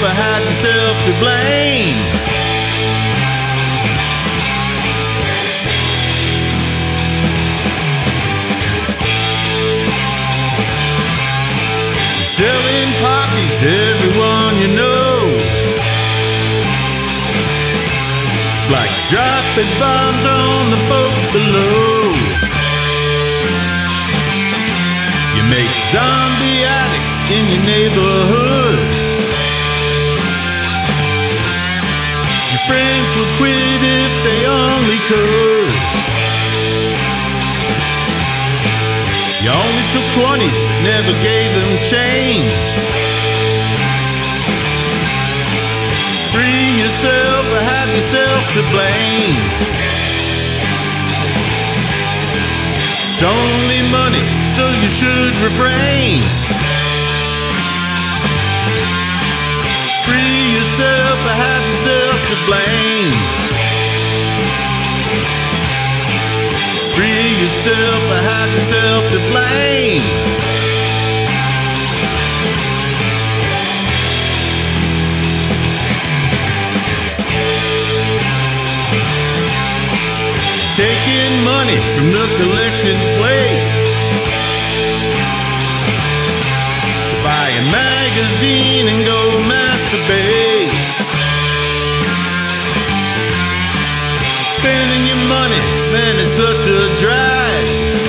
or have yourself to blame. Selling poppies to everyone you know. It's like dropping bombs on the folks below. You make zombie addicts in your neighborhood. Your friends would quit if they only could. You only took 20s but never gave them change. Free yourself or have yourself to blame. It's only money, so you should refrain. Free yourself or have yourself to blame. Free yourself or have yourself to blame. Taking money from the collection plate to buy a magazine and go masturbate. Spending your money, man, it's such a drag.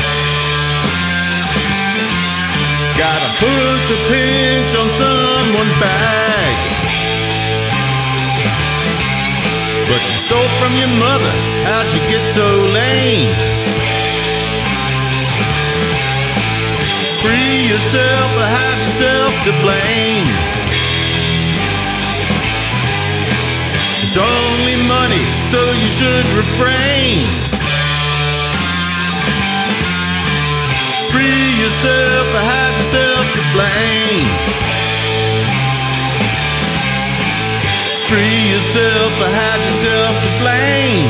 Gotta put the pinch on someone's bag. But you stole from your mother, how'd you get so lame? Free yourself or have yourself to blame. It's only money, so you should refrain. Free yourself or have yourself to blame. Free yourself or have yourself to blame.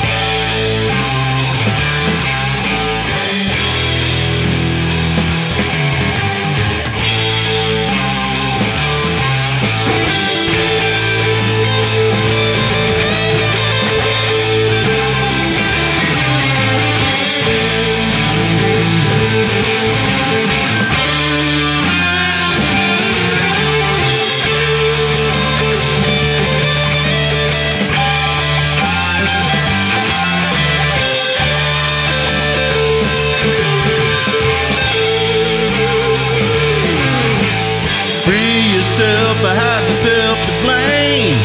Yourself or have yourself to blame.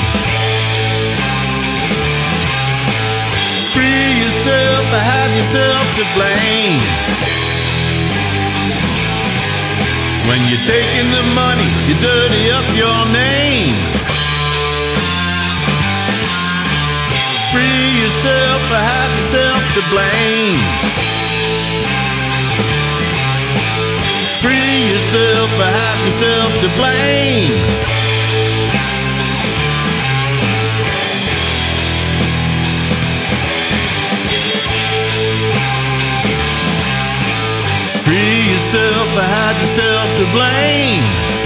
Free yourself or have yourself to blame. When you're taking the money, you dirty up your name. Free yourself or have yourself to blame. Free yourself or have yourself to blame. Free yourself or have yourself to blame.